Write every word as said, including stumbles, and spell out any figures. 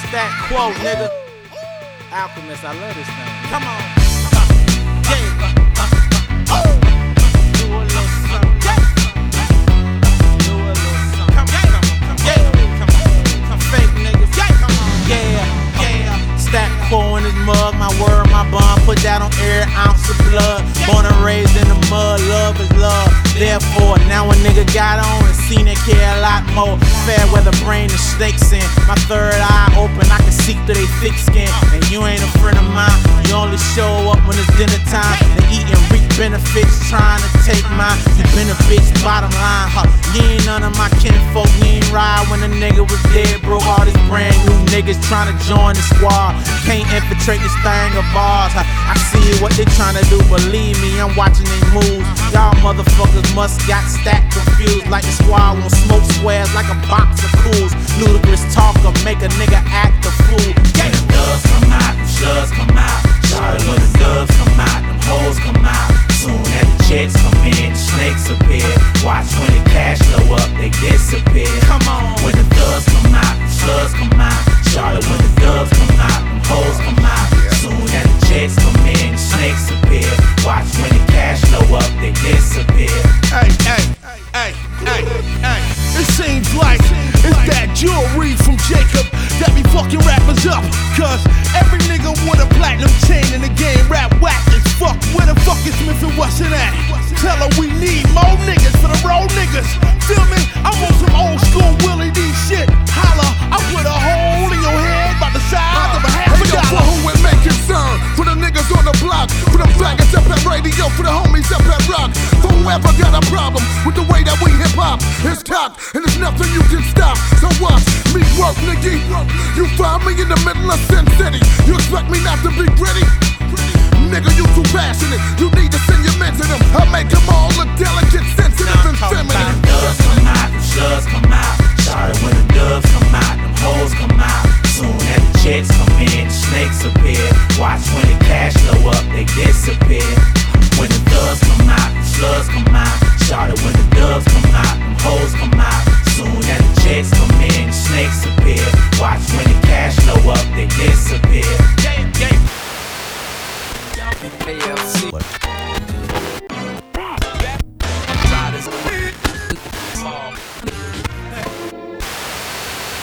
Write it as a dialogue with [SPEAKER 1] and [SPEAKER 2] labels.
[SPEAKER 1] Stat Quo, nigga. Alchemist, I love this thing. Come on. Yeah. Oh. Do a little something. Do a little something. Come, come, yeah. Come on. Come fake niggas. Yeah. Come on. Yeah. Yeah. Stat Quo in his mug. My word, my bond. Put that on every ounce of blood. Born and raised in the mud. Love is love. Therefore, now a nigga got on and seen it care a lot more. Fair weather brain the snakes in. My third eye open, I can see through they thick skin. And you ain't a friend of mine. You only show up when it's dinner time. And eating reap benefits, trying to take mine. You been a bitch, bottom line, huh? You ain't none of my kinfolk. You ain't ride when a nigga was dead. Broke all these brand new niggas trying to join the squad. Can't infiltrate this thing of ours, huh? I see what they trying to do. Believe me, I'm watching they moves. Y'all motherfuckers must got stacked confused. Like the squad won't smoke squares like a box of cools. Ludicrous talker make a nigga act a fool.
[SPEAKER 2] When the doves come out, them slugs come out. Charlie, when the doves come out, them hoes come out. Soon as the checks come in, the snakes appear. Watch when the cash blow up, they disappear.
[SPEAKER 1] Come on.
[SPEAKER 2] When the doves come out, them slugs come out. Charlie, when the doves come out, them hoes come out. Soon as the checks come in, the snakes appear. Watch when the cash blow up, they disappear.
[SPEAKER 3] Hey, hey, hey, hey, hey. It seems like it's that jewelry from Jacob that be fucking rappers up. Cause every nigga with a platinum chain in the game rap whack as fuck. Where the fuck is Smith and Wesson at? Tell her we need more niggas for the road niggas. Feel me? I'm on some old school Willie D shit. Holla, I put a hole in your head by the size of a half a
[SPEAKER 4] Hey, yo, for
[SPEAKER 3] dollar.
[SPEAKER 4] who it may concern, for the niggas on the block, for the faggots up at radio, for the homies up at rock, for whoever got a problem with the way that we hip hop. It's top, and there's nothing you can stop. So watch me work, nigga. You find me in the middle of Sin City. You expect me not to be gritty? Nigga, you too passionate. You need to send your men to them. I make them all look delicate, sensitive, and feminine.
[SPEAKER 2] When the doves come out, them slugs come out. Charlie, when the doves come out, them hoes come out. Soon as the checks come in, the snakes appear. Watch when the cash blow up, they disappear.